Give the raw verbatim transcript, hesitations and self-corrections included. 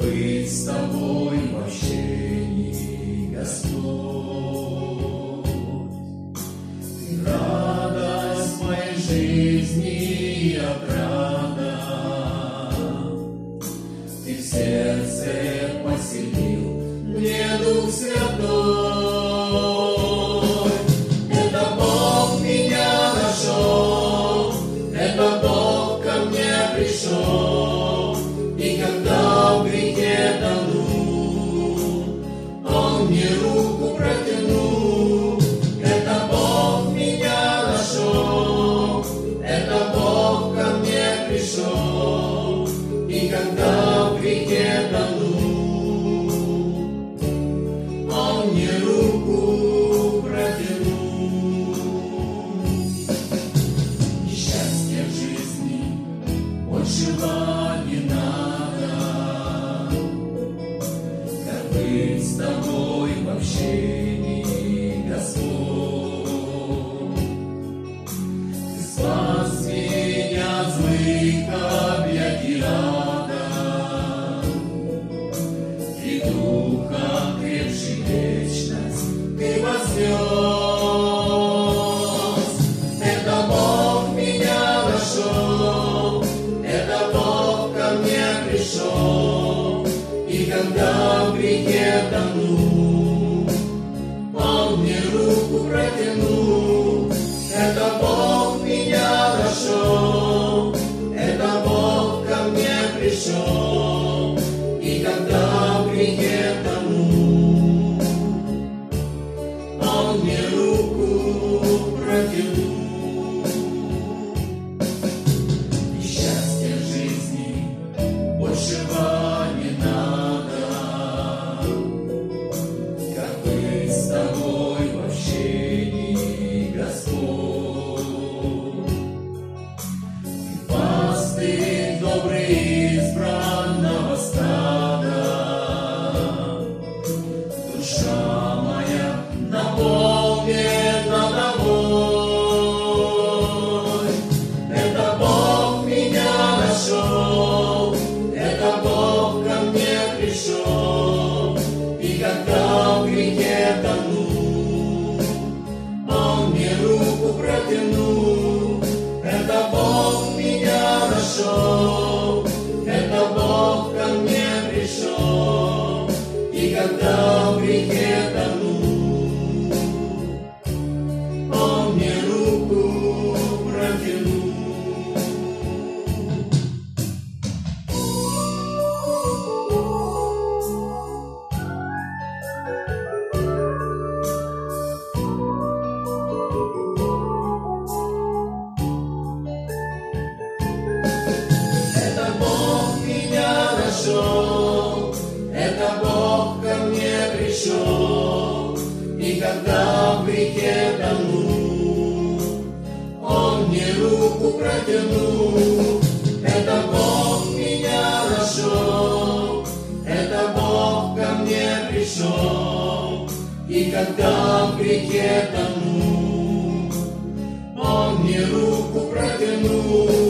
быть с тобой в общении, Господь. Ты радость моей жизни и отрада, Ты в сердце поселил мне Дух Святой. Это Бог меня нашел, это Бог ко мне пришел, и когда в грехе тону, Он мне руку протянул. Это Бог меня нашел, это Бог ко мне пришел, и когда в грехе тону, Он мне руку протянул. Несчастья в жизни большего не надо, как быть с тобой в общении, Господь. Ты спас меня от злых объятий ада, и духа крепший вечность Ты вознес. Это Бог меня нашел, это Бог ко мне пришел, и когда в грехе тону, Он мне руку протянул. Это Бог меня нашел, это Бог ко мне пришел, и когда в грехе тону, Он мне руку протянул. Несчастья в жизни большего не надо, как быть с тобой в общении, Господь. Ты пастырь добрый избранного стада, душа моя наполнена тобой. Это Бог меня нашел, это Бог ко мне пришел, и когда в грехе тону, Он мне руку протянул. Это Бог меня нашел, это Бог ко мне пришел, и когда в грехе тону, Он мне руку протянул. Это Бог меня нашел, это Бог ко мне пришел, и когда в грехе тону, Он мне руку протянул. Это Бог меня нашел, это Бог ко мне пришел, и когда в грехе тону, Он мне руку протянул.